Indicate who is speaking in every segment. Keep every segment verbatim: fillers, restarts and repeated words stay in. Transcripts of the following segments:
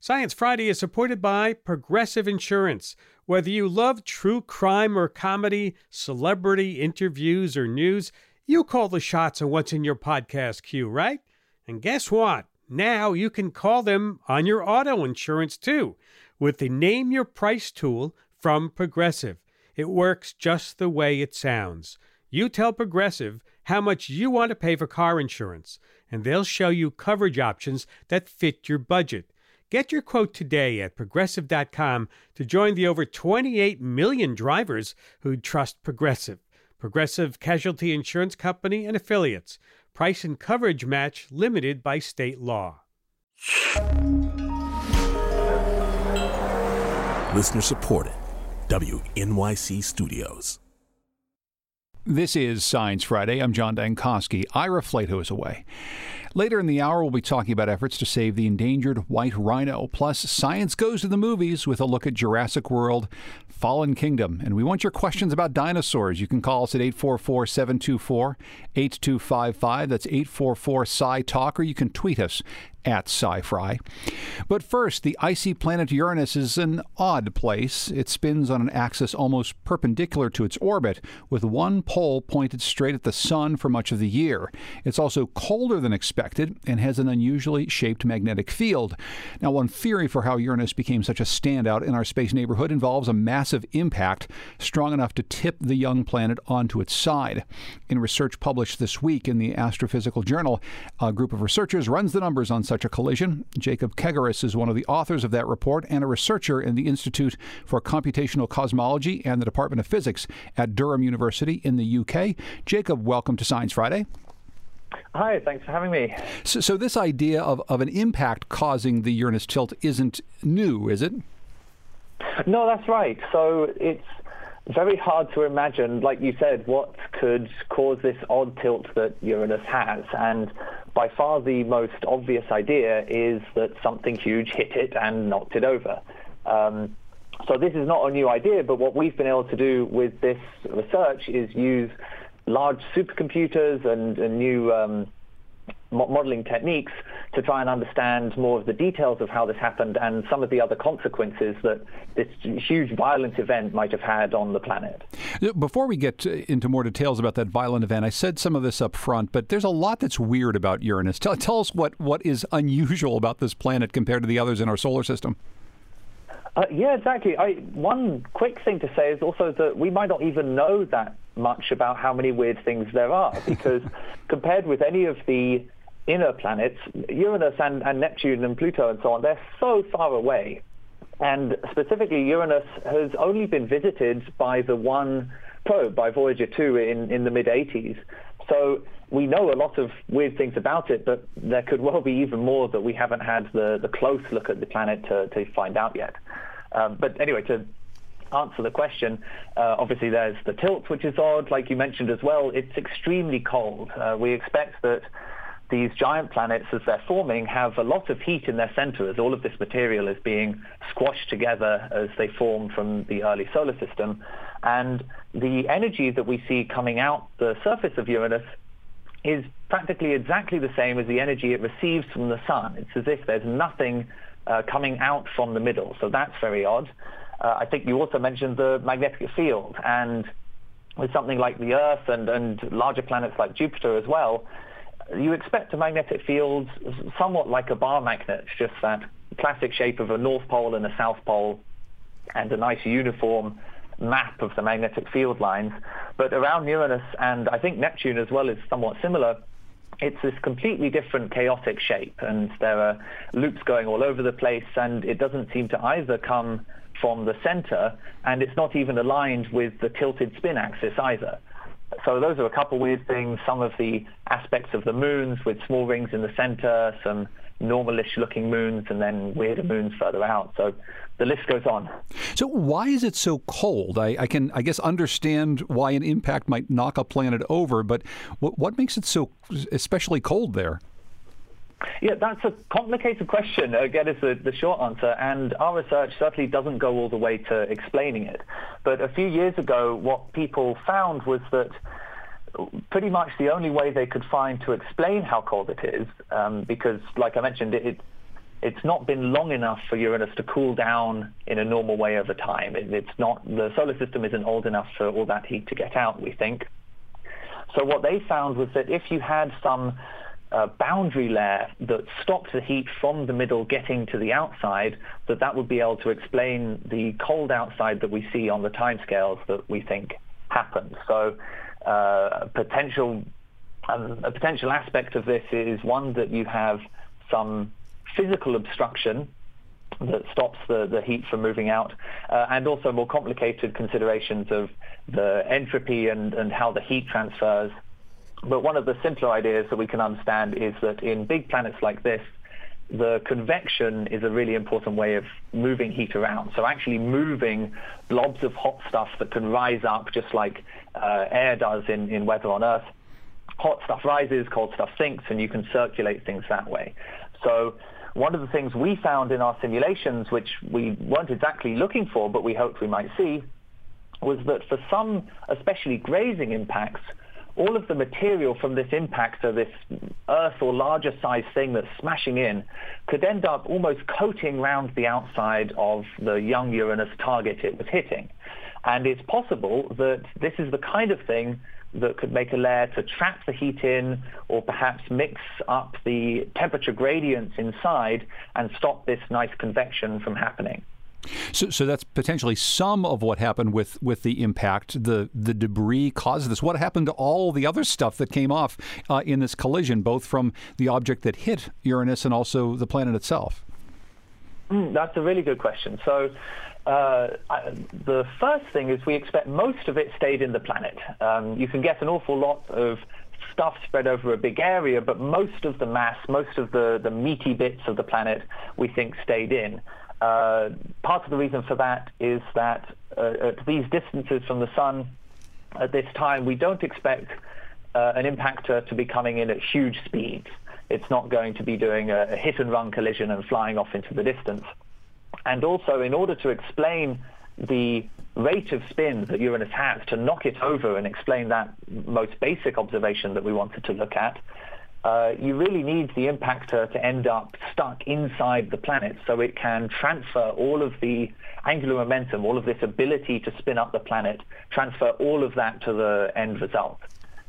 Speaker 1: Science Friday is supported by Progressive Insurance. Whether you love true crime or comedy, celebrity interviews or news, you call the shots on what's in your podcast queue, right? And guess what? Now you can call them on your auto insurance too with the Name Your Price tool from Progressive. It works just the way it sounds. You tell Progressive how much you want to pay for car insurance, and they'll show you coverage options that fit your budget. Get your quote today at Progressive dot com to join the over twenty-eight million drivers who trust Progressive. Progressive Casualty Insurance Company and Affiliates. Price and coverage match limited by state law.
Speaker 2: Listener supported. W N Y C Studios.
Speaker 3: This is Science Friday. I'm John Dankosky. Ira Flato is away. Later in the hour, we'll be talking about efforts to save the endangered white rhino. Plus, science goes to the movies with a look at Jurassic World, Fallen Kingdom. And we want your questions about dinosaurs. You can call us at eight four four, seven two four, eight two five five. That's eight four four, S C I talk, or you can tweet us at SciFri. But first, the icy planet Uranus is an odd place. It spins on an axis almost perpendicular to its orbit, with one pole pointed straight at the sun for much of the year. It's also colder than expected and has an unusually shaped magnetic field. Now, one theory for how Uranus became such a standout in our space neighborhood involves a massive impact strong enough to tip the young planet onto its side. In research published this week in the Astrophysical Journal, a group of researchers runs the numbers on such a collision. Jacob Kegaris is one of the authors of that report and a researcher in the Institute for Computational Cosmology and the Department of Physics at Durham University in the U K. Jacob, welcome to Science Friday.
Speaker 4: Hi, thanks for having me.
Speaker 3: So, so this idea of, of an impact causing the Uranus tilt isn't new, is it?
Speaker 4: No, that's right. So it's very hard to imagine, like you said, what could cause this odd tilt that Uranus has. And by far the most obvious idea is that something huge hit it and knocked it over. Um, so this is not a new idea, but what we've been able to do with this research is use large supercomputers and, and new um, modeling techniques to try and understand more of the details of how this happened and some of the other consequences that this huge violent event might have had on the planet.
Speaker 3: Before we get into more details about that violent event, I said some of this up front, but there's a lot that's weird about Uranus. Tell, tell us what, what is unusual about this planet compared to the others in our solar system.
Speaker 4: Uh, yeah, exactly. I, one quick thing to say is also that we might not even know that much about how many weird things there are, because compared with any of the inner planets, Uranus and, and Neptune and Pluto and so on, they're so far away. And specifically, Uranus has only been visited by the one probe, by Voyager two in, in the mid eighties. So we know a lot of weird things about it, but there could well be even more that we haven't had the, the close look at the planet to, to find out yet. Um, but anyway, to answer the question, uh, obviously there's the tilt, which is odd. Like you mentioned as well, it's extremely cold. Uh, we expect that these giant planets, as they're forming, have a lot of heat in their center, as all of this material is being squashed together as they form from the early solar system. And the energy that we see coming out the surface of Uranus is practically exactly the same as the energy it receives from the sun. It's as if there's nothing uh, coming out from the middle. So that's very odd. Uh, I think you also mentioned the magnetic field. And with something like the Earth and, and larger planets like Jupiter as well, you expect a magnetic field somewhat like a bar magnet, just that classic shape of a north pole and a south pole and a nice uniform map of the magnetic field lines. But around Uranus, and I think Neptune as well is somewhat similar, it's this completely different chaotic shape, and there are loops going all over the place, and it doesn't seem to either come from the center, and it's not even aligned with the tilted spin axis either. So those are a couple weird things. Some of the aspects of the moons with small rings in the center, some normalish looking moons, and then weirder moons further out. So the list goes on.
Speaker 3: So why is it so cold? I, I can, I guess, understand why an impact might knock a planet over, but what, what makes it so especially cold there?
Speaker 4: Yeah, that's a complicated question, again, is the, the short answer, and our research certainly doesn't go all the way to explaining it. But a few years ago, what people found was that pretty much the only way they could find to explain how cold it is, um, because, like I mentioned, it, it it's not been long enough for Uranus to cool down in a normal way over time. It, it's not, the solar system isn't old enough for all that heat to get out, we think. So what they found was that if you had some uh, boundary layer that stopped the heat from the middle getting to the outside, that that would be able to explain the cold outside that we see on the timescales that we think happens. So uh, potential, um, a potential aspect of this is one that you have some physical obstruction that stops the, the heat from moving out, uh, and also more complicated considerations of the entropy and, and how the heat transfers. But one of the simpler ideas that we can understand is that in big planets like this, the convection is a really important way of moving heat around. So actually moving blobs of hot stuff that can rise up just like uh, air does in, in weather on Earth. Hot stuff rises, cold stuff sinks, and you can circulate things that way. So one of the things we found in our simulations, which we weren't exactly looking for, but we hoped we might see, was that for some, especially grazing impacts, all of the material from this impact, so this Earth or larger size thing that's smashing in, could end up almost coating around the outside of the young Uranus target it was hitting. And it's possible that this is the kind of thing that could make a layer to trap the heat in, or perhaps mix up the temperature gradients inside and stop this nice convection from happening.
Speaker 3: So, so that's potentially some of what happened with, with the impact. The the debris caused this. What happened to all the other stuff that came off uh, in this collision, both from the object that hit Uranus and also the planet itself?
Speaker 4: Mm, that's a really good question. So uh, I, the first thing is we expect most of it stayed in the planet. Um, you can get an awful lot of stuff spread over a big area, but most of the mass, most of the, the meaty bits of the planet, we think stayed in. Uh, part of the reason for that is that uh, at these distances from the sun at this time, we don't expect uh, an impactor to be coming in at huge speeds. It's not going to be doing a, a hit-and-run collision and flying off into the distance. And also, in order to explain the rate of spin that Uranus has, to knock it over and explain that most basic observation that we wanted to look at, Uh, you really need the impactor to end up stuck inside the planet so it can transfer all of the angular momentum, all of this ability to spin up the planet, transfer all of that to the end result.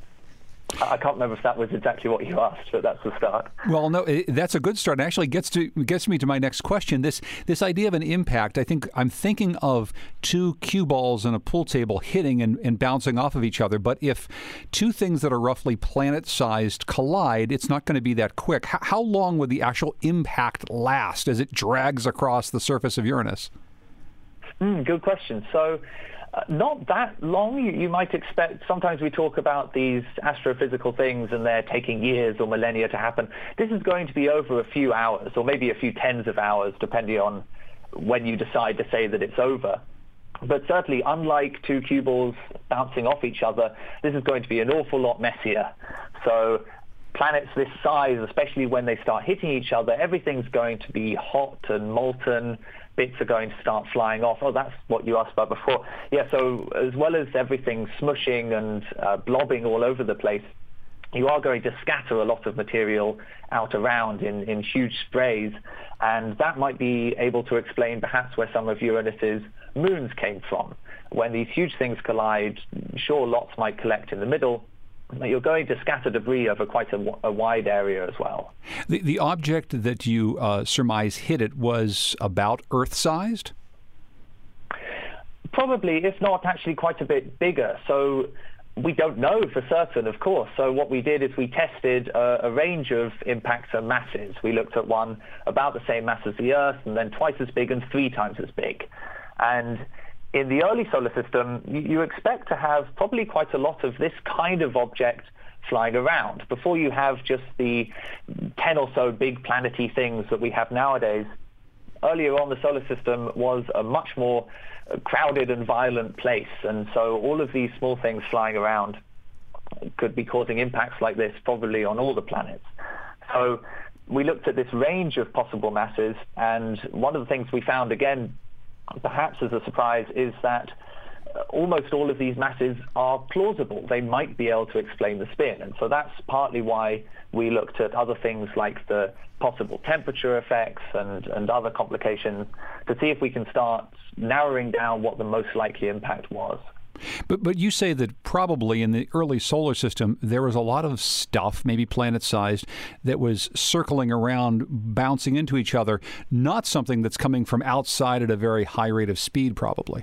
Speaker 4: I can't remember if that was exactly what you asked, but that's the start.
Speaker 3: Well, no, it, that's a good start. It actually gets to gets me to my next question. This this idea of an impact, I think I'm thinking of two cue balls on a pool table hitting and, and bouncing off of each other. But if two things that are roughly planet-sized collide, it's not going to be that quick. H- how long would the actual impact last as it drags across the surface of Uranus?
Speaker 4: Mm, good question. So Uh, not that long. You, you might expect, sometimes we talk about these astrophysical things and they're taking years or millennia to happen. This is going to be over a few hours, or maybe a few tens of hours, depending on when you decide to say that it's over. But certainly, unlike two cue balls bouncing off each other, this is going to be an awful lot messier. So planets this size, especially when they start hitting each other, everything's going to be hot and molten. Bits are going to start flying off. Oh, that's what you asked about before. Yeah, so as well as everything smushing and uh, blobbing all over the place, you are going to scatter a lot of material out around in, in huge sprays, and that might be able to explain perhaps where some of Uranus's moons came from. When these huge things collide, sure, lots might collect in the middle, but you're going to scatter debris over quite a, a wide area as well.
Speaker 3: The, the object that you uh, surmise hit it was about Earth-sized?
Speaker 4: Probably, if not actually quite a bit bigger. So we don't know for certain, of course. So what we did is we tested a, a range of impactor masses. We looked at one about the same mass as the Earth, and then twice as big and three times as big. And in the early solar system, you, you expect to have probably quite a lot of this kind of object flying around before you have just the ten or so big planety things that we have nowadays. Earlier on, the solar system was a much more crowded and violent place, and so all of these small things flying around could be causing impacts like this probably on all the planets. So we looked at this range of possible masses, and one of the things we found, again, perhaps as a surprise, is that almost all of these masses are plausible. They might be able to explain the spin. And so that's partly why we looked at other things like the possible temperature effects and, and other complications to see if we can start narrowing down what the most likely impact was.
Speaker 3: But but you say that probably in the early solar system, there was a lot of stuff, maybe planet-sized, that was circling around, bouncing into each other, not something that's coming from outside at a very high rate of speed, probably.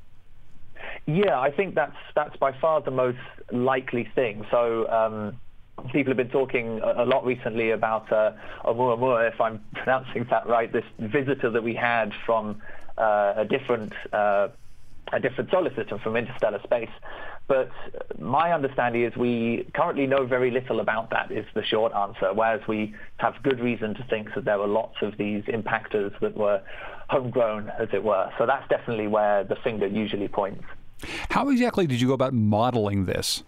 Speaker 4: Yeah, I think that's that's by far the most likely thing. So um, people have been talking a, a lot recently about uh, Oumuamua, if I'm pronouncing that right, this visitor that we had from uh, a different uh, a different solar system, from interstellar space. But my understanding is we currently know very little about that, is the short answer, whereas we have good reason to think that there were lots of these impactors that were homegrown, as it were. So that's definitely where the finger usually points.
Speaker 3: How exactly did you go about modeling this?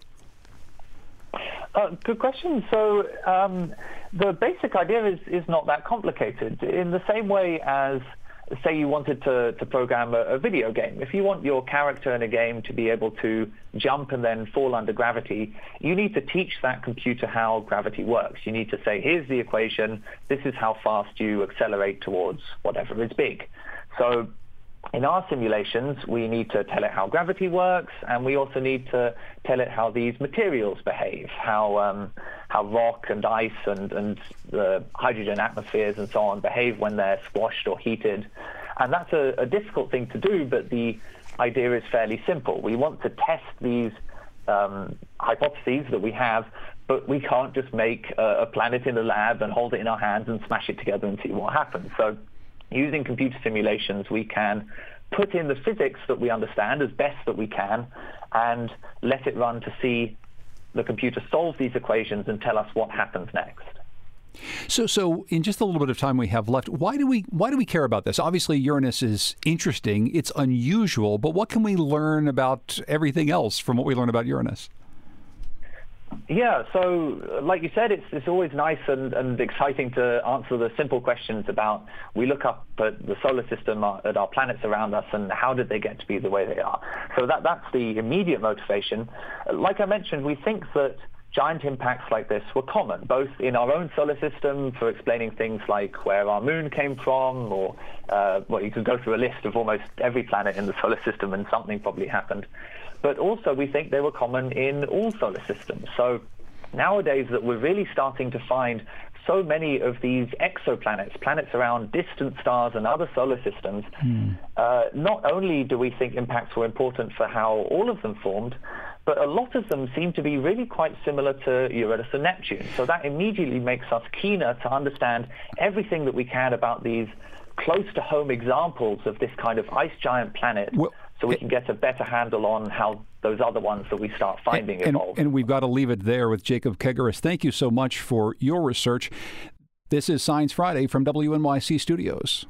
Speaker 4: Uh, good question. So um, the basic idea is, is not that complicated. In the same way as, say, you wanted to, to program a, a video game. If you want your character in a game to be able to jump and then fall under gravity, you need to teach that computer how gravity works. You need to say, here's the equation, this is how fast you accelerate towards whatever is big. So in our simulations, we need to tell it how gravity works, and we also need to tell it how these materials behave, how um, how rock and ice and, and the hydrogen atmospheres and so on behave when they're squashed or heated. And that's a, a difficult thing to do, but the idea is fairly simple. We want to test these um, hypotheses that we have, but we can't just make a, a planet in a lab and hold it in our hands and smash it together and see what happens. So using computer simulations, we can put in the physics that we understand as best that we can and let it run to see the computer solve these equations and tell us what happens next.
Speaker 3: So, so in just a little bit of time we have left, why do we why do we care about this? Obviously, Uranus is interesting, it's unusual, but what can we learn about everything else from what we learn about Uranus?
Speaker 4: Yeah, so like you said, it's it's always nice and, and exciting to answer the simple questions about, we look up at the solar system, at our planets around us, and how did they get to be the way they are? So that that's the immediate motivation. Like I mentioned, we think that giant impacts like this were common, both in our own solar system for explaining things like where our moon came from, or uh, well, you could go through a list of almost every planet in the solar system and something probably happened. But also we think they were common in all solar systems. So nowadays that we're really starting to find so many of these exoplanets, planets around distant stars and other solar systems, mm. uh, not only do we think impacts were important for how all of them formed, but a lot of them seem to be really quite similar to Uranus and Neptune. So that immediately makes us keener to understand everything that we can about these close-to-home examples of this kind of ice giant planet, well, so we can get a better handle on how those other ones that we start finding
Speaker 3: and,
Speaker 4: evolve.
Speaker 3: And, and we've got to leave it there with Jacob Kegaris. Thank you so much for your research. This is Science Friday from W N Y C Studios.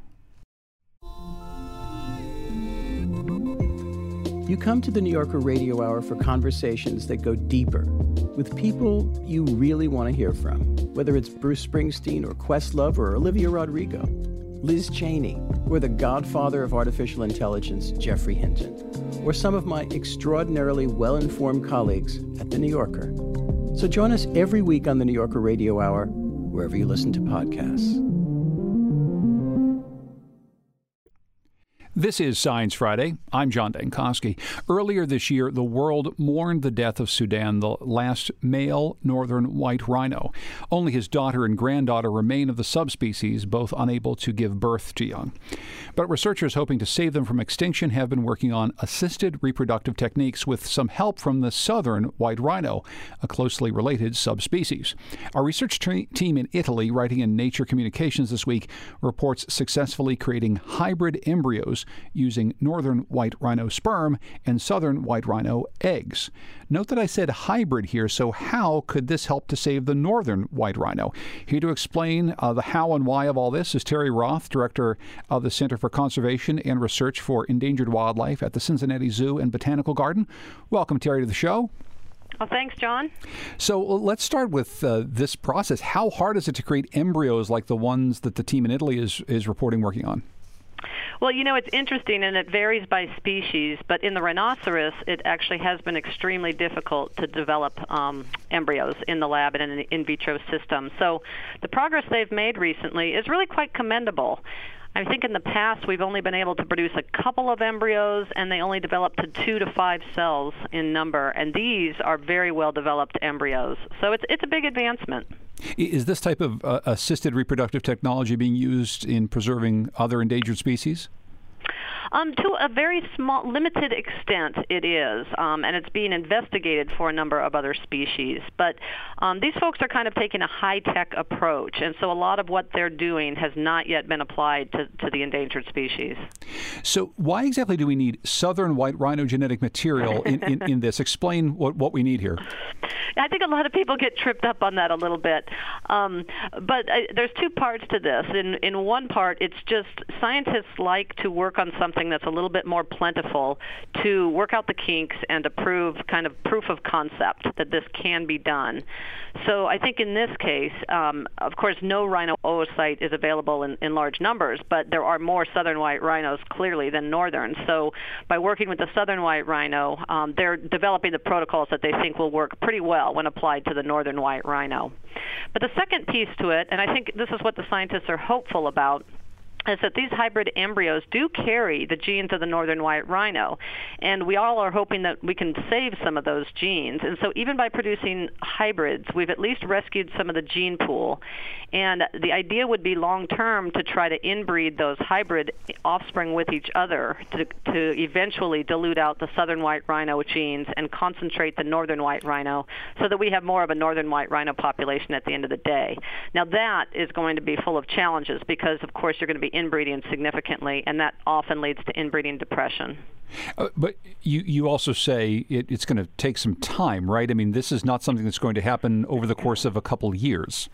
Speaker 5: You come to the New Yorker Radio Hour for conversations that go deeper with people you really want to hear from, whether it's Bruce Springsteen or Questlove or Olivia Rodrigo, Liz Cheney, or the godfather of artificial intelligence, Geoffrey Hinton, or some of my extraordinarily well-informed colleagues at The New Yorker. So join us every week on the New Yorker Radio Hour, wherever you listen to podcasts.
Speaker 3: This is Science Friday. I'm John Dankosky. Earlier this year, the world mourned the death of Sudan, the last male northern white rhino. Only his daughter and granddaughter remain of the subspecies, both unable to give birth to young. But researchers hoping to save them from extinction have been working on assisted reproductive techniques with some help from the southern white rhino, a closely related subspecies. Our research t- team in Italy, writing in Nature Communications this week, reports successfully creating hybrid embryos using northern white rhino sperm and southern white rhino eggs. Note that I said hybrid here, so how could this help to save the northern white rhino? Here to explain uh, the how and why of all this is Terry Roth, director of the Center for Conservation and Research for Endangered Wildlife at the Cincinnati Zoo and Botanical Garden. Welcome, Terry, to the show.
Speaker 6: Well, thanks, John.
Speaker 3: So let's start with uh, this process. How hard is it to create embryos like the ones that the team in Italy is, is reporting working on?
Speaker 6: Well, you know, it's interesting, and it varies by species, but in the rhinoceros, it actually has been extremely difficult to develop um, embryos in the lab and in an in vitro system. So the progress they've made recently is really quite commendable. I think in the past we've only been able to produce a couple of embryos, and they only develop to two to five cells in number, and these are very well-developed embryos. So it's it's a big advancement.
Speaker 3: Is this type of uh, assisted reproductive technology being used in preserving other endangered species?
Speaker 6: Um, to a very small, limited extent, it is, um, and it's being investigated for a number of other species. But um, these folks are kind of taking a high-tech approach, and so a lot of what they're doing has not yet been applied to, to the endangered species.
Speaker 3: So why exactly do we need southern white rhino genetic material in, in, in this? Explain what, what we need here.
Speaker 6: I think a lot of people get tripped up on that a little bit. Um, but uh, there's two parts to this. In, in one part, it's just scientists like to work on something that's a little bit more plentiful to work out the kinks and to prove kind of proof of concept that this can be done. So I think in this case, um, of course, no rhino oocyte is available in, in large numbers, but there are more southern white rhinos clearly than northern. So by working with the southern white rhino, um, they're developing the protocols that they think will work pretty well when applied to the northern white rhino. But the second piece to it, and I think this is what the scientists are hopeful about, is that these hybrid embryos do carry the genes of the northern white rhino, and we all are hoping that we can save some of those genes. And so even by producing hybrids, we've at least rescued some of the gene pool. And the idea would be long-term to try to inbreed those hybrid offspring with each other to, to eventually dilute out the southern white rhino genes and concentrate the northern white rhino so that we have more of a northern white rhino population at the end of the day. Now that is going to be full of challenges because, of course, you're going to be inbreeding significantly, and that often leads to inbreeding depression.
Speaker 3: Uh, but you, you also say it, it's going to take some time, right? I mean, this is not something that's going to happen over the course of a couple of years.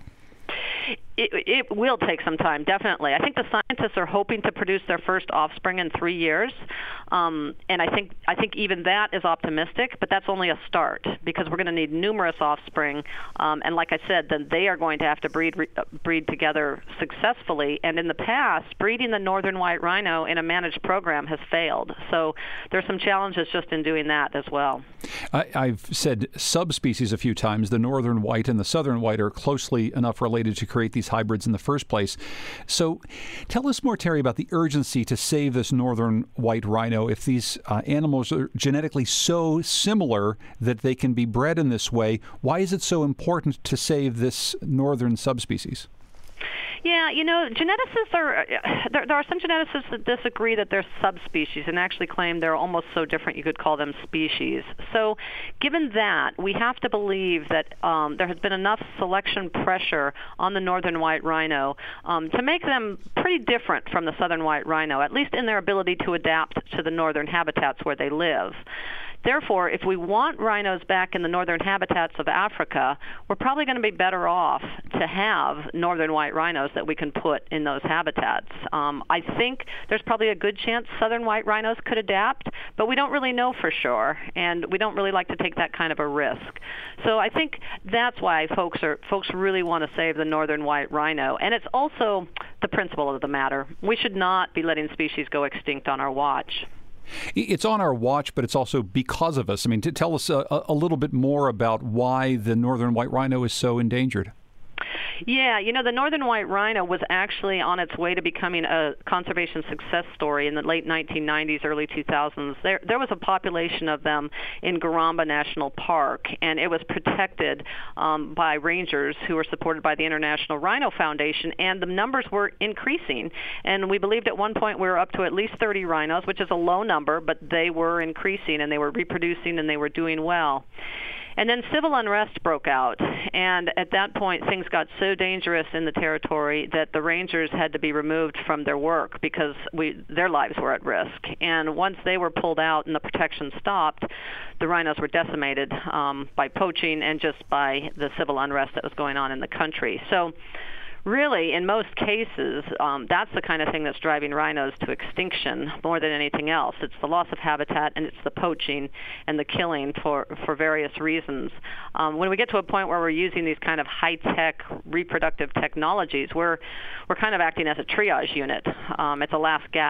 Speaker 6: It, it will take some time, definitely. I think the scientists are hoping to produce their first offspring in three years, um, and I think I think even that is optimistic, but that's only a start because we're going to need numerous offspring, um, and like I said, then they are going to have to breed re, breed together successfully. And in the past, breeding the northern white rhino in a managed program has failed. So there's some challenges just in doing that as well.
Speaker 3: I, I've said subspecies a few times. The northern white and the southern white are closely enough related to create these hybrids in the first place. So tell us more, Terry, about the urgency to save this northern white rhino if these uh, animals are genetically so similar that they can be bred in this way. Why is it so important to save this northern subspecies?
Speaker 6: Yeah, you know, geneticists are, there, there are some geneticists that disagree that they're subspecies and actually claim they're almost so different you could call them species. So given that, we have to believe that um, there has been enough selection pressure on the northern white rhino um, to make them pretty different from the southern white rhino, at least in their ability to adapt to the northern habitats where they live. Therefore, if we want rhinos back in the northern habitats of Africa, we're probably going to be better off to have northern white rhinos that we can put in those habitats. Um, I think there's probably a good chance southern white rhinos could adapt, but we don't really know for sure, and we don't really like to take that kind of a risk. So I think that's why folks are folks really want to save the northern white rhino, and it's also the principle of the matter. We should not be letting species go extinct on our watch.
Speaker 3: It's on our watch, but it's also because of us. I mean, to tell us a, a little bit more about why the northern white rhino is so endangered.
Speaker 6: Yeah, you know, the northern white rhino was actually on its way to becoming a conservation success story in the late nineteen nineties, early two thousands. There, there was a population of them in Garamba National Park, and it was protected um, by rangers who were supported by the International Rhino Foundation, and the numbers were increasing. And we believed at one point we were up to at least thirty rhinos, which is a low number, but they were increasing, and they were reproducing, and they were doing well. And then civil unrest broke out, and at that point things got so dangerous in the territory that the rangers had to be removed from their work because we, their lives were at risk. And once they were pulled out and the protection stopped, the rhinos were decimated um, by poaching and just by the civil unrest that was going on in the country. So really, in most cases, um, that's the kind of thing that's driving rhinos to extinction more than anything else. It's the loss of habitat, and it's the poaching and the killing for, for various reasons. Um, when we get to a point where we're using these kind of high-tech reproductive technologies, we're, we're kind of acting as a triage unit. Um, it's a last gasp,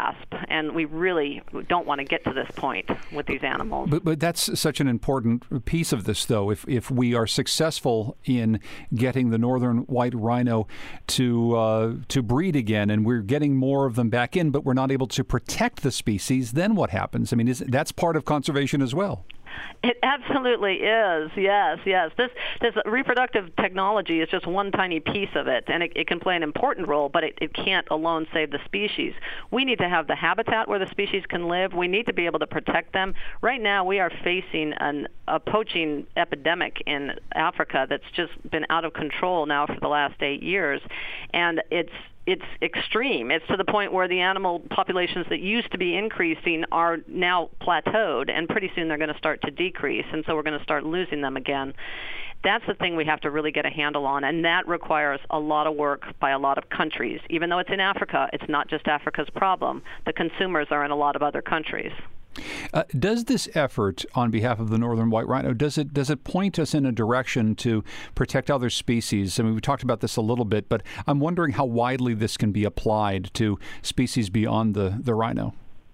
Speaker 6: and we really don't want to get to this point with these animals.
Speaker 3: But, but that's such an important piece of this, though. If if we are successful in getting the northern white rhino to uh, to breed again, and we're getting more of them back in, but we're not able to protect the species, then what happens? I mean, is, that's part of conservation as well.
Speaker 6: It absolutely is. Yes, yes. This this reproductive technology is just one tiny piece of it, and it, it can play an important role, but it, it can't alone save the species. We need to have the habitat where the species can live. We need to be able to protect them. Right now, we are facing an, a poaching epidemic in Africa that's just been out of control now for the last eight years, and it's It's extreme. It's to the point where the animal populations that used to be increasing are now plateaued, and pretty soon they're going to start to decrease, and so we're going to start losing them again. That's the thing we have to really get a handle on, and that requires a lot of work by a lot of countries. Even though it's in Africa, it's not just Africa's problem. The consumers are in a lot of other countries.
Speaker 3: Uh, does this effort on behalf of the northern white rhino, does it does it point us in a direction to protect other species? I mean, we talked about this a little bit, but I'm wondering how widely this can be applied to species beyond the, the rhino.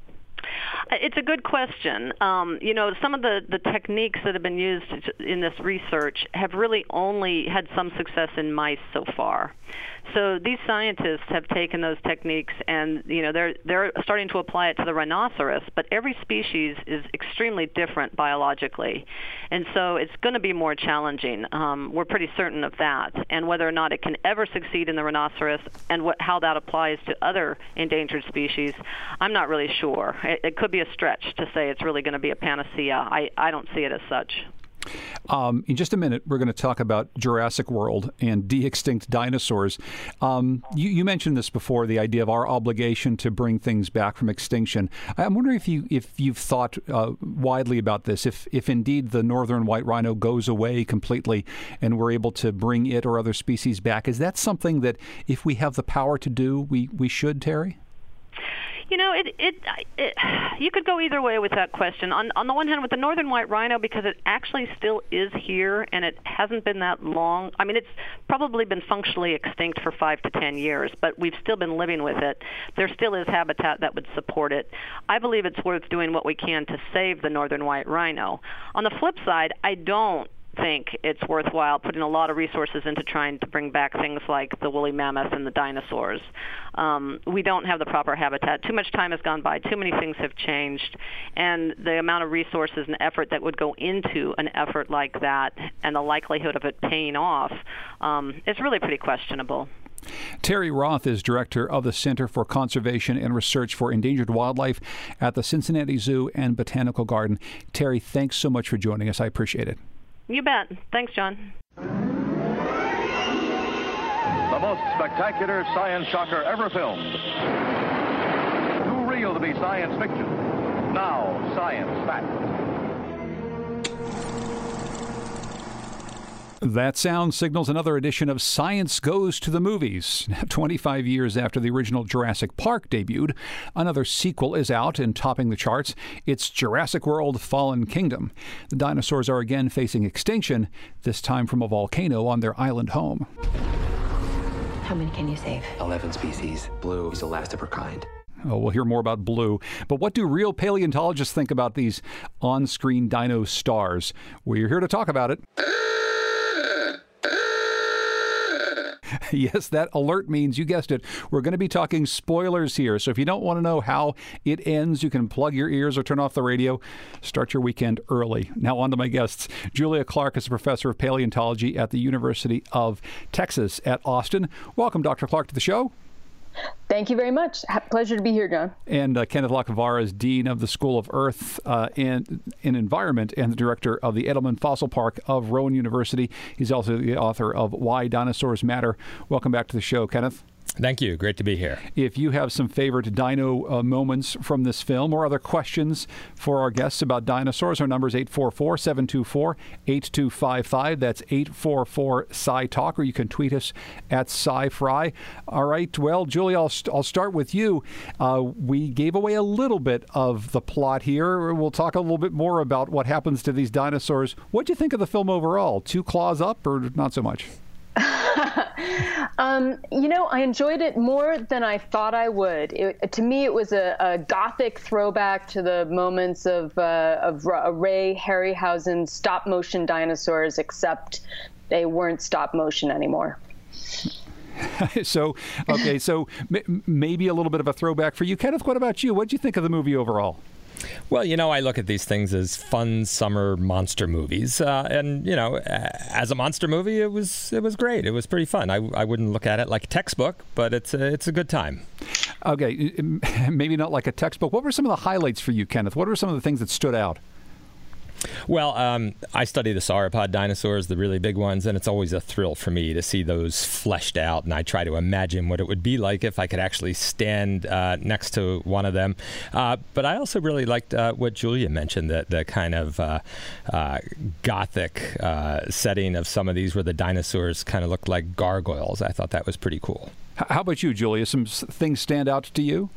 Speaker 6: It's a good question. Um, you know, some of the, the techniques that have been used in this research have really only had some success in mice so far. So these scientists have taken those techniques, and you know they're they're starting to apply it to the rhinoceros. But every species is extremely different biologically, and so it's going to be more challenging. Um, we're pretty certain of that. And whether or not it can ever succeed in the rhinoceros, and what, how that applies to other endangered species, I'm not really sure. It, it could be a stretch to say it's really going to be a panacea. I, I don't see it as such.
Speaker 3: Um, in just a minute, we're going to talk about Jurassic World and de-extinct dinosaurs. Um, you, you mentioned this before, the idea of our obligation to bring things back from extinction. I'm wondering if you if you've thought uh, widely about this. If if indeed the northern white rhino goes away completely, and we're able to bring it or other species back, is that something that, if we have the power to do, we we should, Terry?
Speaker 6: You know, it, it, it, you could go either way with that question. On, on the one hand, with the northern white rhino, because it actually still is here and it hasn't been that long. I mean, it's probably been functionally extinct for five to ten years, but we've still been living with it. There still is habitat that would support it. I believe it's worth doing what we can to save the northern white rhino. On the flip side, I don't think it's worthwhile putting a lot of resources into trying to bring back things like the woolly mammoth and the dinosaurs. Um, we don't have the proper habitat. Too much time has gone by. Too many things have changed. And the amount of resources and effort that would go into an effort like that and the likelihood of it paying off um, is really pretty questionable.
Speaker 3: Terry Roth is director of the Center for Conservation and Research for Endangered Wildlife at the Cincinnati Zoo and Botanical Garden. Terry, thanks so much for joining us. I appreciate it.
Speaker 6: You bet. Thanks, John.
Speaker 7: The most spectacular science shocker ever filmed. Too real to be science fiction. Now, science fact.
Speaker 3: That sound signals another edition of Science Goes to the Movies. twenty-five years after the original Jurassic Park debuted, another sequel is out and topping the charts. It's Jurassic World: Fallen Kingdom. The dinosaurs are again facing extinction, this time from a volcano on their island home.
Speaker 8: How many can you save?
Speaker 9: eleven species. Blue is the last of her kind.
Speaker 3: Oh, we'll hear more about Blue. But what do real paleontologists think about these on-screen dino stars? We're here to talk about it. Yes, that alert means, you guessed it, we're going to be talking spoilers here. So if you don't want to know how it ends, you can plug your ears or turn off the radio. Start your weekend early. Now on to my guests. Julia Clark is a professor of paleontology at the University of Texas at Austin. Welcome, Doctor Clark, to the show.
Speaker 10: Thank you very much. Pleasure to be here, John.
Speaker 3: And uh, Kenneth Lacavara is Dean of the School of Earth uh, and, and Environment and the director of the Edelman Fossil Park of Rowan University. He's also the author of Why Dinosaurs Matter. Welcome back to the show, Kenneth.
Speaker 11: Thank you. Great to be here.
Speaker 3: If you have some favorite dino uh, moments from this film or other questions for our guests about dinosaurs, our number is eight four four, seven two four, eight two five five. That's eight four four, S C I Talk, or you can tweet us at SciFry. All right. Well, Julie, I'll, st- I'll start with you. Uh, we gave away a little bit of the plot here. We'll talk a little bit more about what happens to these dinosaurs. What do you think of the film overall? Two claws up or not so much?
Speaker 10: um, you know, I enjoyed it more than I thought I would. It, to me, it was a, a gothic throwback to the moments of, uh, of Ray Harryhausen's stop-motion dinosaurs, except they weren't stop-motion anymore.
Speaker 3: so, okay, so m- maybe a little bit of a throwback for you. Kenneth, what about you? What did you think of the movie overall?
Speaker 11: Well, you know, I look at these things as fun summer monster movies, uh, and you know, as a monster movie, it was it was great. It was pretty fun. I, I wouldn't look at it like a textbook, but it's a, it's a good time.
Speaker 3: Okay, maybe not like a textbook. What were some of the highlights for you, Kenneth? What were some of the things that stood out?
Speaker 11: Well, um, I study the sauropod dinosaurs, the really big ones, and it's always a thrill for me to see those fleshed out, and I try to imagine what it would be like if I could actually stand uh, next to one of them. Uh, but I also really liked uh, what Julia mentioned, the, the kind of uh, uh, gothic uh, setting of some of these where the dinosaurs kind of looked like gargoyles. I thought that was pretty cool.
Speaker 3: How about you, Julia? Some things stand out to you?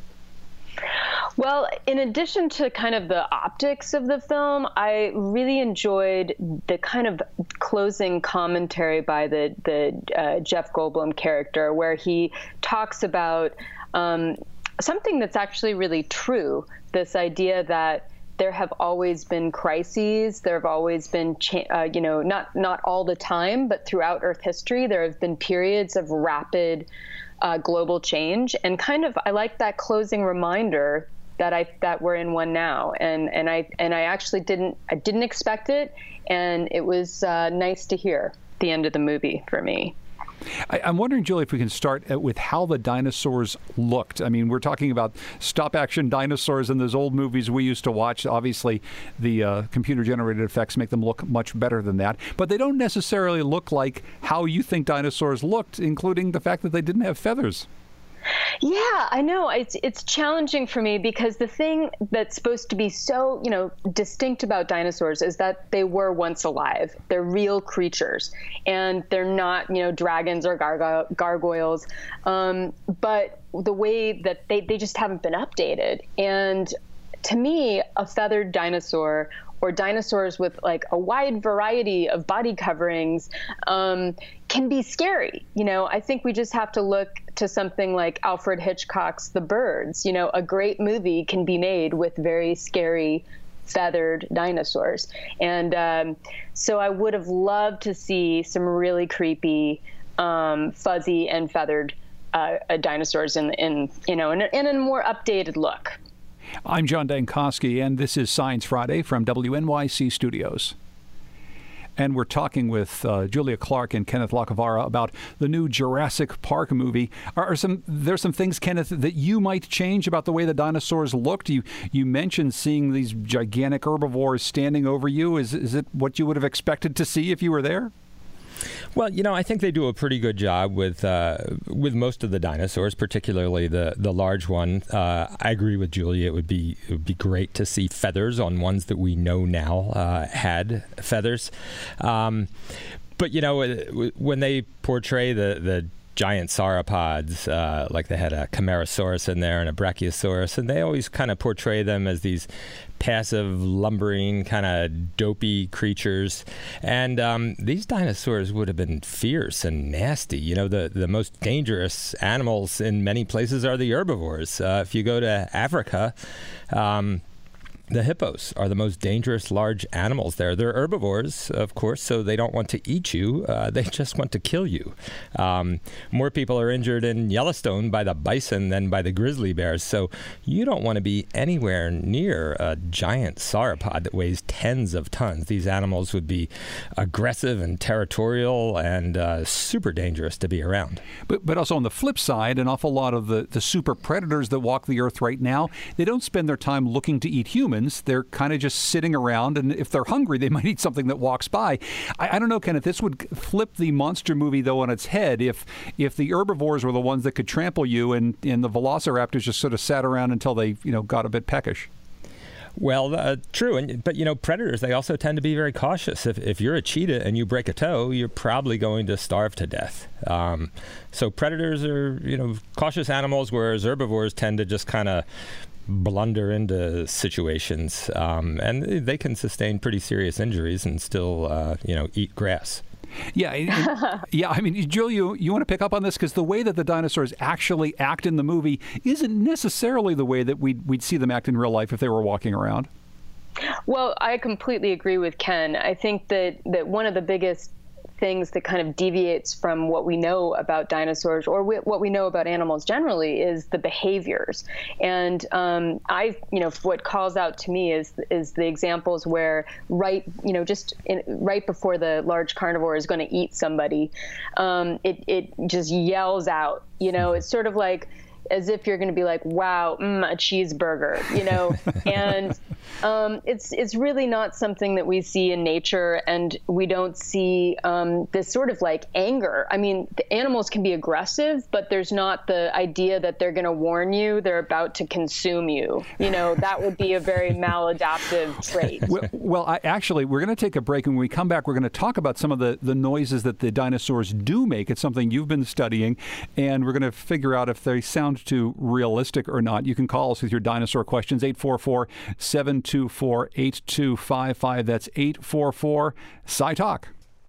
Speaker 10: Well, in addition to kind of the optics of the film, I really enjoyed the kind of closing commentary by the, the uh, Jeff Goldblum character, where he talks about um, something that's actually really true, this idea that there have always been crises. There have always been, cha- uh, you know, not not all the time, but throughout Earth history, there have been periods of rapid uh, global change. And kind of, I like that closing reminder that I that we're in one now, and and I and I actually didn't I didn't expect it, and it was uh, nice to hear at the end of the movie for me.
Speaker 3: I, I'm wondering, Julie, if we can start with how the dinosaurs looked. I mean, we're talking about stop-action dinosaurs in those old movies we used to watch. Obviously, the uh, computer-generated effects make them look much better than that, but they don't necessarily look like how you think dinosaurs looked, including the fact that they didn't have feathers.
Speaker 10: Yeah, I know. It's it's challenging for me because the thing that's supposed to be so, you know, distinct about dinosaurs is that they were once alive. They're real creatures, and they're not, you know, dragons or gargo- gargoyles. Um, but the way that they, they just haven't been updated. And to me, a feathered dinosaur or dinosaurs with like a wide variety of body coverings um, can be scary. You know, I think we just have to look to something like Alfred Hitchcock's The Birds. You know, a great movie can be made with very scary feathered dinosaurs. And um, so I would have loved to see some really creepy um, fuzzy and feathered uh, dinosaurs in, in, you know, in a, in a more updated look.
Speaker 3: I'm John Dankosky, and this is Science Friday from W N Y C Studios. And we're talking with uh, Julia Clark and Kenneth Lacavara about the new Jurassic Park movie. Are, are some there's some things, Kenneth, that you might change about the way the dinosaurs looked? You you mentioned seeing these gigantic herbivores standing over you. Is is it what you would have expected to see if you were there?
Speaker 11: Well, you know, I think they do a pretty good job with uh, with most of the dinosaurs, particularly the the large one. Uh, I agree with Julia. It would be it would be great to see feathers on ones that we know now uh, had feathers. Um, but you know, when they portray the the giant sauropods, uh, like they had a Camarasaurus in there and a Brachiosaurus, and they always kind of portray them as these passive, lumbering, kind of dopey creatures. And um, these dinosaurs would have been fierce and nasty. You know, the, the most dangerous animals in many places are the herbivores. Uh, if you go to Africa, um, the hippos are the most dangerous large animals there. They're herbivores, of course, so they don't want to eat you. Uh, they just want to kill you. Um, more people are injured in Yellowstone by the bison than by the grizzly bears. So you don't want to be anywhere near a giant sauropod that weighs tens of tons. These animals would be aggressive and territorial and uh, super dangerous to be around.
Speaker 3: But but also on the flip side, an awful lot of the, the super predators that walk the earth right now, they don't spend their time looking to eat humans. They're kind of just sitting around, and if they're hungry, they might eat something that walks by. I, I don't know, Kenneth, this would flip the monster movie, though, on its head if if the herbivores were the ones that could trample you and, and the velociraptors just sort of sat around until they, you know, got a bit peckish.
Speaker 11: Well, uh, true, and but you know, predators, they also tend to be very cautious. If if you're a cheetah and you break a toe, you're probably going to starve to death. Um, so predators are, you know, cautious animals, whereas herbivores tend to just kind of blunder into situations, um, and they can sustain pretty serious injuries and still, uh, you know, eat grass.
Speaker 3: Yeah, and, yeah. I mean, Julia, you, you want to pick up on this because the way that the dinosaurs actually act in the movie isn't necessarily the way that we'd, we'd see them act in real life if they were walking around.
Speaker 10: Well, I completely agree with Ken. I think that, that one of the biggest things that kind of deviates from what we know about dinosaurs or what we know about animals generally is the behaviors. And um, I, you know, what calls out to me is is the examples where right, you know, just in, right before the large carnivore is going to eat somebody, um, it it just yells out. You know, it's sort of like as if you're going to be like, wow, mm, a cheeseburger, you know, and um, it's it's really not something that we see in nature, and we don't see um, this sort of like anger. I mean, the animals can be aggressive, but there's not the idea that they're going to warn you they're about to consume you. You know, that would be a very maladaptive trait.
Speaker 3: Well, well I, actually, we're going to take a break, and when we come back, we're going to talk about some of the, the noises that the dinosaurs do make. It's something you've been studying, and we're going to figure out if they sound too realistic or not. You can call us with your dinosaur questions, eight four four, seven two four, eight two five five. That's eight four four, Sci-Talk.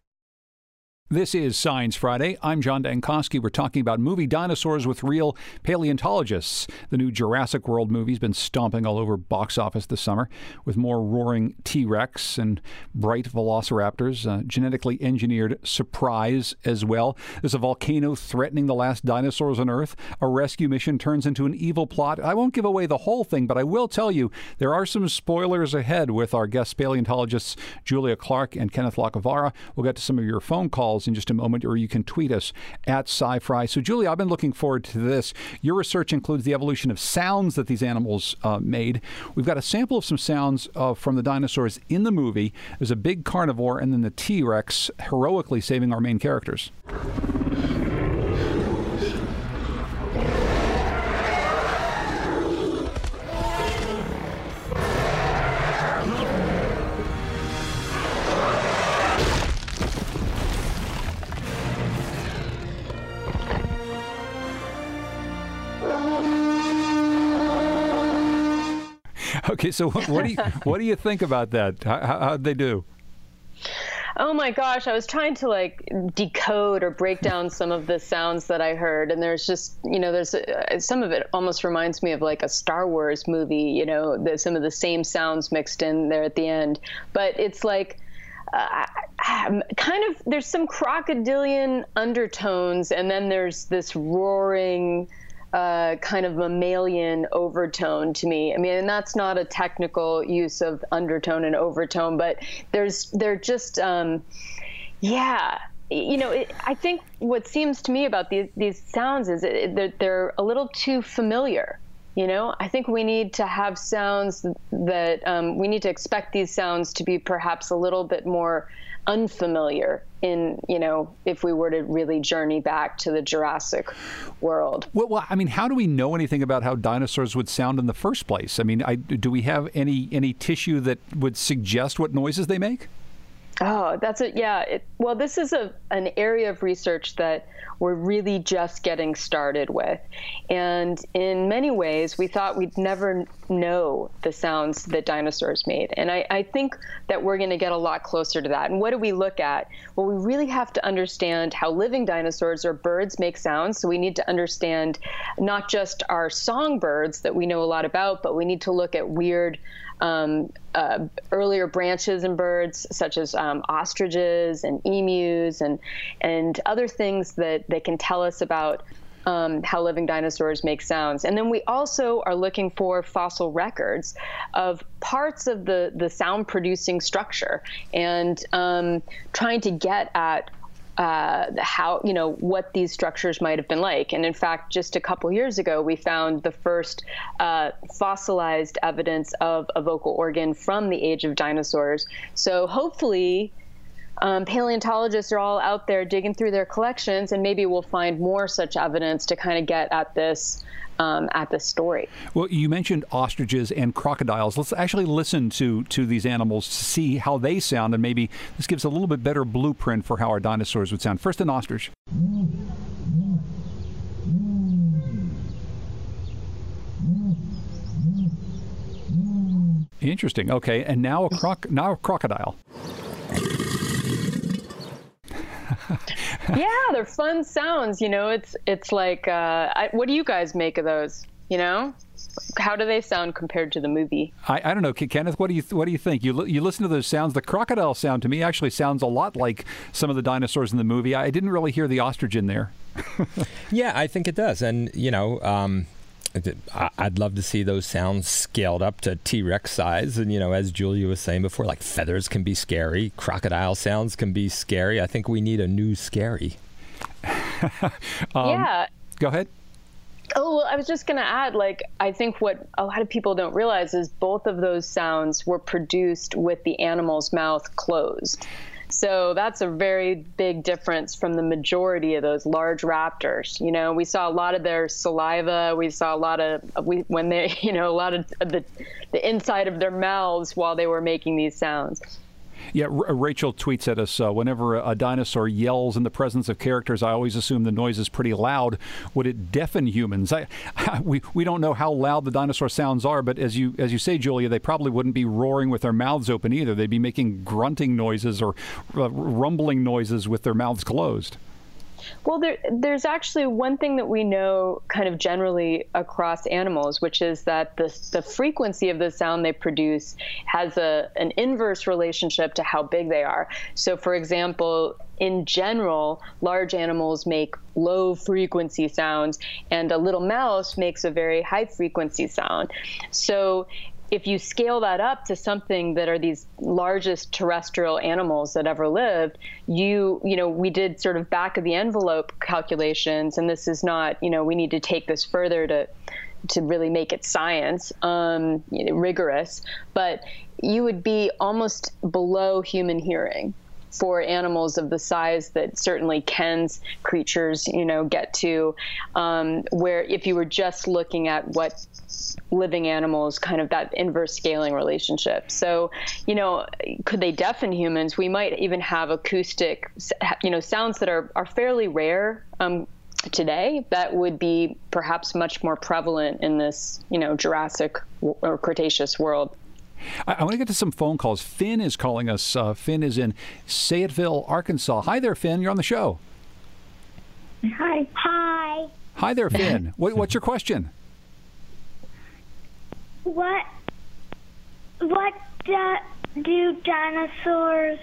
Speaker 3: This is Science Friday. I'm John Dankosky. We're talking about movie dinosaurs with real paleontologists. The new Jurassic World movie's been stomping all over box office this summer with more roaring T-Rex and bright velociraptors, uh, genetically engineered surprise as well. There's a volcano threatening the last dinosaurs on Earth. A rescue mission turns into an evil plot. I won't give away the whole thing, but I will tell you there are some spoilers ahead with our guest paleontologists Julia Clark and Kenneth Lacavara. We'll get to some of your phone calls in just a moment, or you can tweet us at SciFri. So, Julia, I've been looking forward to this. Your research includes the evolution of sounds that these animals uh, made. We've got a sample of some sounds uh, from the dinosaurs in the movie. There's a big carnivore and then the T-Rex heroically saving our main characters. Okay, so what, what do you what do you think about that? How, how'd they do?
Speaker 10: Oh my gosh, I was trying to like decode or break down some of the sounds that I heard, and there's just, you know, there's a, some of it almost reminds me of like a Star Wars movie, you know, there's some of the same sounds mixed in there at the end, but it's like uh, kind of, there's some crocodilian undertones, and then there's this roaring Uh, kind of mammalian overtone to me. I mean, and that's not a technical use of undertone and overtone, but there's, they're just, um, yeah, you know, it, I think what seems to me about these, these sounds is it, they're, they're a little too familiar. You know, I think we need to have sounds that um, we need to expect these sounds to be perhaps a little bit more unfamiliar in, you know, if we were to really journey back to the Jurassic world.
Speaker 3: Well, well, I mean, how do we know anything about how dinosaurs would sound in the first place? I mean, I, do we have any any tissue that would suggest what noises they make?
Speaker 10: Oh, that's it. Yeah. It, well, this is a an area of research that we're really just getting started with. And in many ways, we thought we'd never know the sounds that dinosaurs made. And I, I think that we're going to get a lot closer to that. And what do we look at? Well, we really have to understand how living dinosaurs or birds make sounds. So we need to understand not just our songbirds that we know a lot about, but we need to look at weird Um, uh, earlier branches in birds, such as um, ostriches and emus and and other things that they can tell us about um, how living dinosaurs make sounds. And then we also are looking for fossil records of parts of the, the sound-producing structure and um, trying to get at Uh, how, you know, what these structures might have been like. And in fact, just a couple years ago, we found the first uh, fossilized evidence of a vocal organ from the age of dinosaurs. So hopefully um, paleontologists are all out there digging through their collections, and maybe we'll find more such evidence to kind of get at this Um, at the story.
Speaker 3: Well, you mentioned ostriches and crocodiles. Let's actually listen to, to these animals to see how they sound, and maybe this gives a little bit better blueprint for how our dinosaurs would sound. First, an ostrich. Interesting. Okay, and now a croc now a crocodile.
Speaker 10: Yeah, they're fun sounds. You know, it's it's like, uh, I, what do you guys make of those? You know, how do they sound compared to the movie?
Speaker 3: I, I don't know, Kenneth. What do you what do you think? You li- you listen to those sounds. The crocodile sound to me actually sounds a lot like some of the dinosaurs in the movie. I didn't really hear the ostrich in there.
Speaker 11: Yeah, I think it does, and you know. Um, I'd love to see those sounds scaled up to T-Rex size. And, you know, as Julia was saying before, like feathers can be scary. Crocodile sounds can be scary. I think we need a new scary.
Speaker 3: um,
Speaker 10: yeah.
Speaker 3: Go ahead.
Speaker 10: Oh, well, I was just going to add, like, I think what a lot of people don't realize is both of those sounds were produced with the animal's mouth closed. So that's a very big difference from the majority of those large raptors. You know, we saw a lot of their saliva. We saw a lot of we when they, you know, a lot of the the inside of their mouths while they were making these sounds.
Speaker 3: Yeah, R- Rachel tweets at us, uh, whenever a dinosaur yells in the presence of characters, I always assume the noise is pretty loud. Would it deafen humans? I, we we don't know how loud the dinosaur sounds are, but as you as you say, Julia, they probably wouldn't be roaring with their mouths open either. They'd be making grunting noises or uh, rumbling noises with their mouths closed.
Speaker 10: Well, there, there's actually one thing that we know kind of generally across animals, which is that the, the frequency of the sound they produce has a, an inverse relationship to how big they are. So, for example, in general, large animals make low frequency sounds, and a little mouse makes a very high frequency sound. So if you scale that up to something that are these largest terrestrial animals that ever lived, you, you know, we did sort of back of the envelope calculations, and this is not, you know, we need to take this further to, to really make it science, um, you know, rigorous, but you would be almost below human hearing for animals of the size that certainly Ken's creatures, you know, get to, um, where if you were just looking at what living animals, kind of that inverse scaling relationship. So, you know, could they deafen humans? We might even have acoustic, you know, sounds that are, are fairly rare um, today that would be perhaps much more prevalent in this, you know, Jurassic or Cretaceous world.
Speaker 3: I, I want to get to some phone calls. Finn is calling us. Uh, Finn is in Fayetteville, Arkansas. Hi there, Finn. You're on the show.
Speaker 12: Hi. Hi.
Speaker 3: Hi there, Finn. what, what's your question?
Speaker 12: What what do, do dinosaurs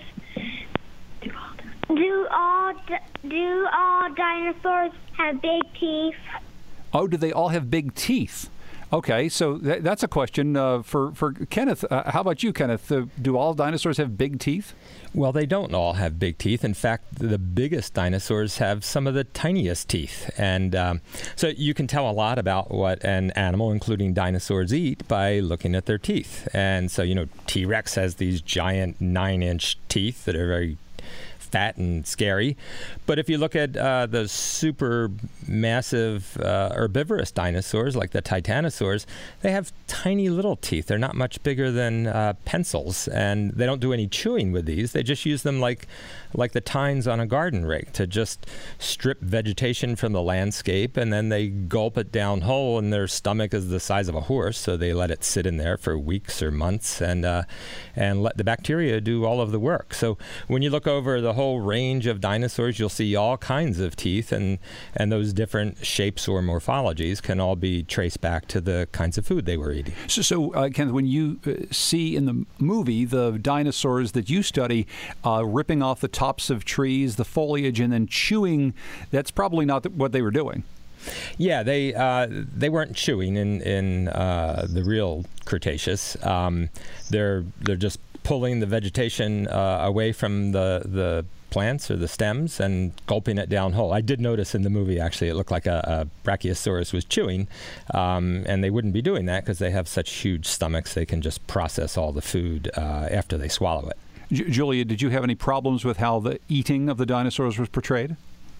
Speaker 12: do all do all dinosaurs have big teeth?
Speaker 3: Oh, do they all have big teeth? Okay, so th- that's a question uh, for for Kenneth. Uh, how about you, Kenneth? Uh, do all dinosaurs have big teeth?
Speaker 11: Well, they don't all have big teeth. In fact, the biggest dinosaurs have some of the tiniest teeth. And um, so you can tell a lot about what an animal, including dinosaurs, eat by looking at their teeth. And so, you know, T-Rex has these giant nine-inch teeth that are very fat and scary. But if you look at uh, the super massive uh, herbivorous dinosaurs like the titanosaurs, they have tiny little teeth. They're not much bigger than uh, pencils, and they don't do any chewing with these. They just use them like like the tines on a garden rake to just strip vegetation from the landscape, and then they gulp it down whole, and their stomach is the size of a horse, so they let it sit in there for weeks or months and uh, and let the bacteria do all of the work. So when you look over the whole range of dinosaurs, you'll see all kinds of teeth, and, and those different shapes or morphologies can all be traced back to the kinds of food they were eating.
Speaker 3: So, so uh, Kenneth, when you uh, see in the movie the dinosaurs that you study uh, ripping off the tops of trees, the foliage, and then chewing, that's probably not th- what they were doing.
Speaker 11: Yeah, they uh, they weren't chewing in in uh, the real Cretaceous. Um, they're they're just pulling the vegetation uh, away from the the plants or the stems and gulping it down whole. I did notice in the movie, actually, it looked like a, a Brachiosaurus was chewing, um, and they wouldn't be doing that because they have such huge stomachs. They can just process all the food uh, after they swallow it.
Speaker 3: J- Julia, did you have any problems with how the eating of the dinosaurs was portrayed?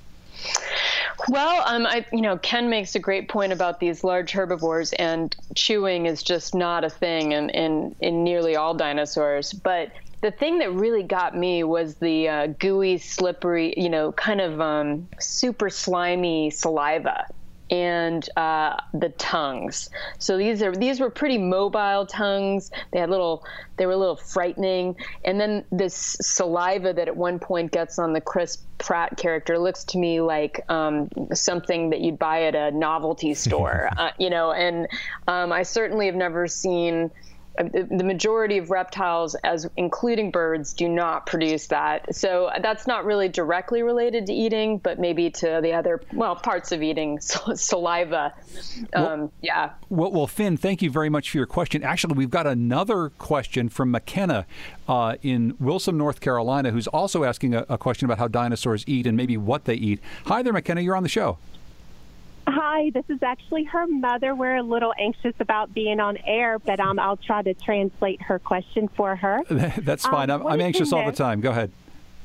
Speaker 10: Well, um, I, you know, Ken makes a great point about these large herbivores, and chewing is just not a thing in, in, in nearly all dinosaurs. But the thing that really got me was the uh, gooey, slippery, you know, kind of um, super slimy saliva and uh, the tongues. So these are these were pretty mobile tongues. They had little, they were a little frightening. And then this saliva that at one point gets on the Chris Pratt character looks to me like um, something that you'd buy at a novelty store, uh, you know. And um, I certainly have never seen. The majority of reptiles, as including birds, do not produce that. So that's not really directly related to eating, but maybe to the other, well, parts of eating, saliva. Um,
Speaker 3: well,
Speaker 10: yeah.
Speaker 3: Well, well, Finn, thank you very much for your question. Actually, we've got another question from McKenna uh, in Wilson, North Carolina, who's also asking a, a question about how dinosaurs eat and maybe what they eat. Hi there, McKenna. You're on the show.
Speaker 13: Hi, this is actually her mother. We're a little anxious about being on air, but um, I'll try to translate her question for her.
Speaker 3: That's fine.
Speaker 13: Um,
Speaker 3: I'm, I'm anxious all the time. Go ahead.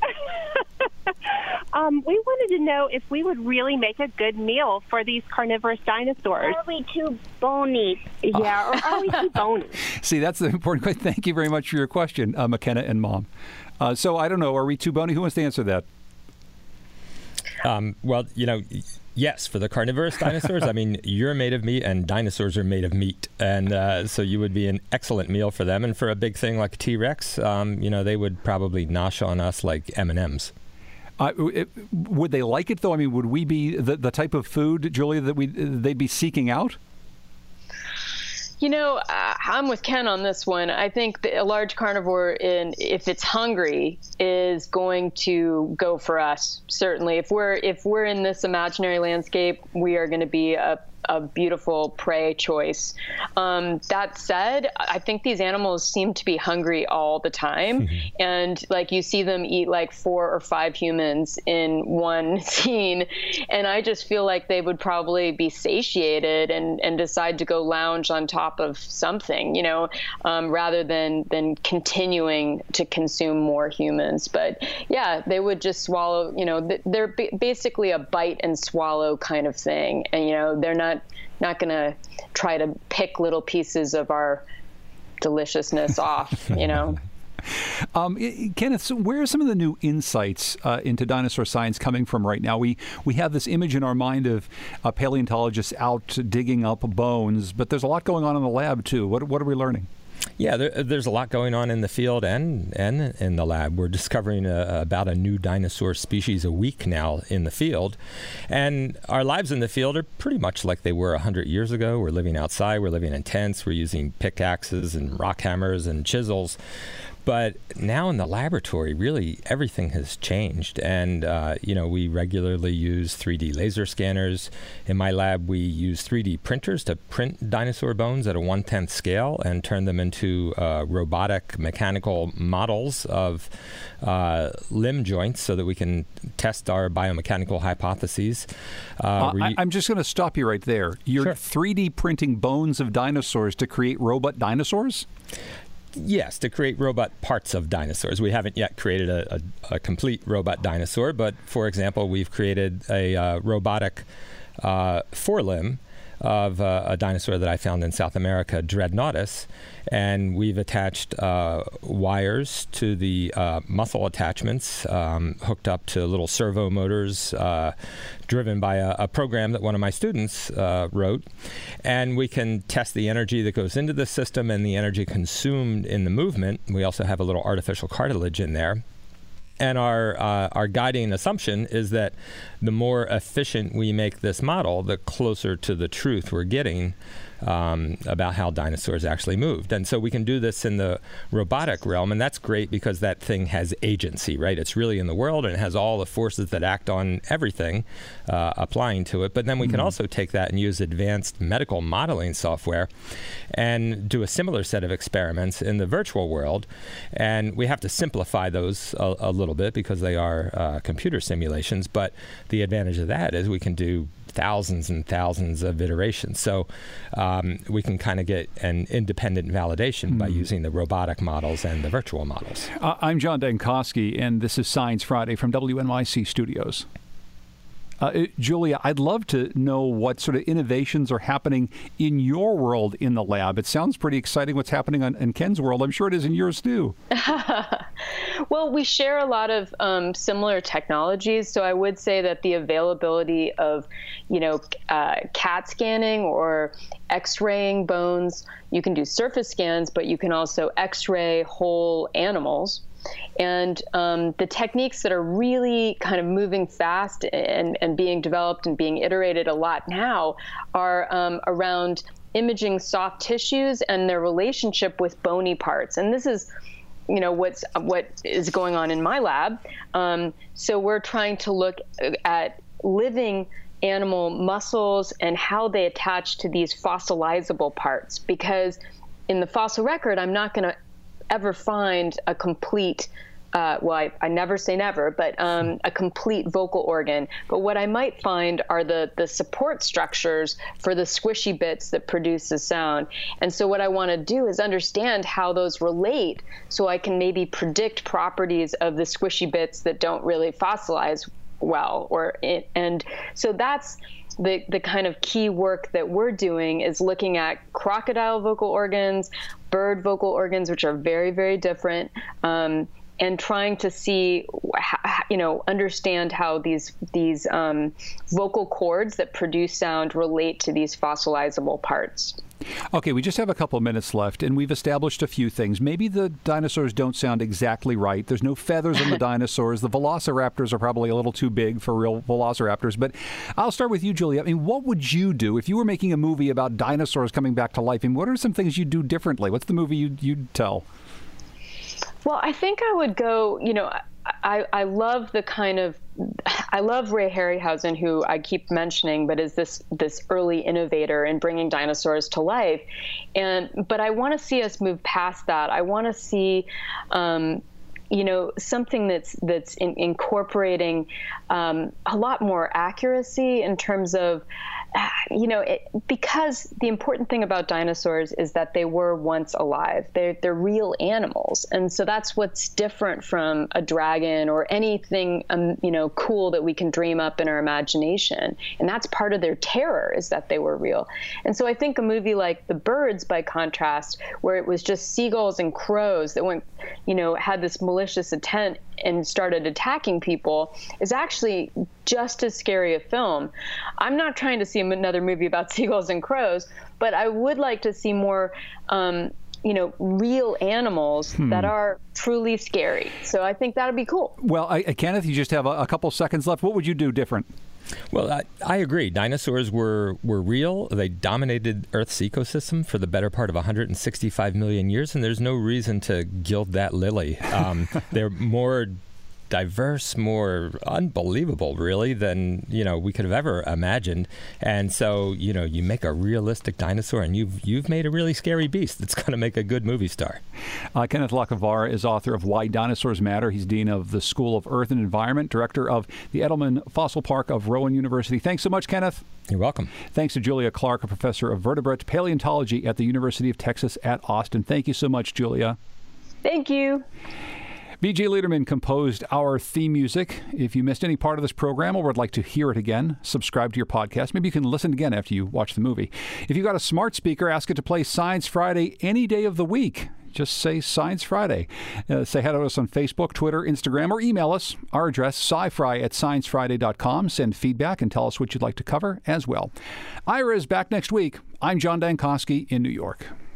Speaker 13: um, we wanted to know if we would really make a good meal for these carnivorous dinosaurs.
Speaker 12: Are we too bony?
Speaker 13: Yeah, or are we too bony?
Speaker 3: See, that's the important question. Thank you very much for your question, uh, McKenna and Mom. Uh, so I don't know. Are we too bony? Who wants to answer that?
Speaker 11: Um, well, you know, yes, for the carnivorous dinosaurs, I mean, you're made of meat and dinosaurs are made of meat. And uh, so you would be an excellent meal for them. And for a big thing like a T-Rex, um, you know, they would probably nosh on us like M and M's.
Speaker 3: Uh, it, would they like it, though? I mean, would we be the, the type of food, Julia, that we they'd be seeking out?
Speaker 10: You know, uh, I'm with Ken on this one. I think that a large carnivore, in if it's hungry, is going to go for us. Certainly, if we're if we're in this imaginary landscape, we are going to be a a beautiful prey choice. Um, that said, I think these animals seem to be hungry all the time. Mm-hmm. And like you see them eat like four or five humans in one scene. And I just feel like they would probably be satiated and, and decide to go lounge on top of something, you know, um, rather than, than continuing to consume more humans. But yeah, they would just swallow, you know, they're b- basically a bite and swallow kind of thing. And, you know, they're not not going to try to pick little pieces of our deliciousness off, you know.
Speaker 3: Um, Kenneth, so where are some of the new insights uh, into dinosaur science coming from right now? We we have this image in our mind of uh, paleontologists out digging up bones, but there's a lot going on in the lab, too. What what are we learning?
Speaker 11: Yeah, there, there's a lot going on in the field and and in the lab. We're discovering a, about a new dinosaur species a week now in the field. And our lives in the field are pretty much like they were one hundred years ago. We're living outside. We're living in tents. We're using pickaxes and rock hammers and chisels. But now in the laboratory, really everything has changed. And, uh, you know, we regularly use three D laser scanners. In my lab, we use three D printers to print dinosaur bones at a one-tenth scale and turn them into uh, robotic mechanical models of uh, limb joints so that we can test our biomechanical hypotheses. Uh,
Speaker 3: uh, I, I'm just going to stop you right there. You're
Speaker 11: Sure.
Speaker 3: three D printing bones of dinosaurs to create robot dinosaurs?
Speaker 11: Yes, to create robot parts of dinosaurs. We haven't yet created a, a, a complete robot dinosaur, but for example, we've created a uh, robotic uh, forelimb of uh, a dinosaur that I found in South America, Dreadnoughtus, and we've attached uh, wires to the uh, muscle attachments, um, hooked up to little servo motors uh, driven by a, a program that one of my students uh, wrote, and we can test the energy that goes into the system and the energy consumed in the movement. We also have a little artificial cartilage in there. And our uh, our guiding assumption is that the more efficient we make this model, the closer to the truth we're getting um, about how dinosaurs actually moved. And so we can do this in the robotic realm, and that's great because that thing has agency, right? It's really in the world, and it has all the forces that act on everything uh, applying to it. But then we mm-hmm. can also take that and use advanced medical modeling software and do a similar set of experiments in the virtual world. And we have to simplify those a, a little bit because they are uh, computer simulations. But the advantage of that is we can do thousands and thousands of iterations. So um, we can kind of get an independent validation mm. by using the robotic models and the virtual models.
Speaker 3: Uh, I'm John Dankosky, and this is Science Friday from W N Y C Studios. Uh, Julia, I'd love to know what sort of innovations are happening in your world in the lab. It sounds pretty exciting what's happening on, in Ken's world. I'm sure it is in yours too.
Speaker 10: Well, we share a lot of um, similar technologies. So I would say that the availability of, you know, uh, CAT scanning or X-raying bones, you can do surface scans, but you can also X-ray whole animals. And um, the techniques that are really kind of moving fast and, and being developed and being iterated a lot now are um, around imaging soft tissues and their relationship with bony parts. And this is, you know, what's what is going on in my lab. Um, so we're trying to look at living animal muscles and how they attach to these fossilizable parts, because in the fossil record, I'm not going to ever find a complete, uh, well, I, I never say never, but um, a complete vocal organ. But what I might find are the, the support structures for the squishy bits that produce the sound. And so what I want to do is understand how those relate so I can maybe predict properties of the squishy bits that don't really fossilize well. Or it, and so that's the, the kind of key work that we're doing, is looking at crocodile vocal organs, bird vocal organs, which are very, very different, um, and trying to see, you know, understand how these these um, vocal cords that produce sound relate to these fossilizable parts.
Speaker 3: Okay, we just have a couple minutes left, and we've established a few things. Maybe the dinosaurs don't sound exactly right. There's no feathers on the dinosaurs. The velociraptors are probably a little too big for real velociraptors. But I'll start with you, Julia. I mean, what would you do if you were making a movie about dinosaurs coming back to life? I mean, what are some things you'd do differently? What's the movie you'd, you'd tell?
Speaker 10: Well, I think I would go, you know, I, I love the kind of, I love Ray Harryhausen, who I keep mentioning, but is this this early innovator in bringing dinosaurs to life. And but I want to see us move past that. I want to see, um, you know, something that's that's in, incorporating um, a lot more accuracy in terms of, you know, it, because the important thing about dinosaurs is that they were once alive. They're, they're real animals. And so that's what's different from a dragon or anything, um, you know, cool that we can dream up in our imagination. And that's part of their terror, is that they were real. And so I think a movie like The Birds, by contrast, where it was just seagulls and crows that went, you know, had this malicious intent and started attacking people, is actually just as scary a film. I'm not trying to see another movie about seagulls and crows, but I would like to see more, um, you know, real animals hmm. that are truly scary. So I think that would be cool.
Speaker 3: Well, I, Kenneth, you just have a, a couple seconds left. What would you do different?
Speaker 11: Well, I, I agree. Dinosaurs were, were real. They dominated Earth's ecosystem for the better part of one hundred sixty-five million years, and there's no reason to gild that lily. Um, they're more diverse, more unbelievable, really, than, you know, we could have ever imagined. And so, you know, you make a realistic dinosaur, and you've you've made a really scary beast that's going to make a good movie star.
Speaker 3: Uh, Kenneth Lacavara is author of Why Dinosaurs Matter. He's dean of the School of Earth and Environment, director of the Edelman Fossil Park of Rowan University. Thanks so much, Kenneth.
Speaker 11: You're welcome.
Speaker 3: Thanks to Julia Clark, a professor of vertebrate paleontology at the University of Texas at Austin. Thank you so much, Julia.
Speaker 10: Thank you.
Speaker 3: B J Liederman composed our theme music. If you missed any part of this program or would like to hear it again, subscribe to your podcast. Maybe you can listen again after you watch the movie. If you've got a smart speaker, ask it to play Science Friday any day of the week. Just say Science Friday. Uh, say hi to us on Facebook, Twitter, Instagram, or email us. Our address, sci-fri at science friday dot com. Send feedback and tell us what you'd like to cover as well. Ira is back next week. I'm John Dankosky in New York.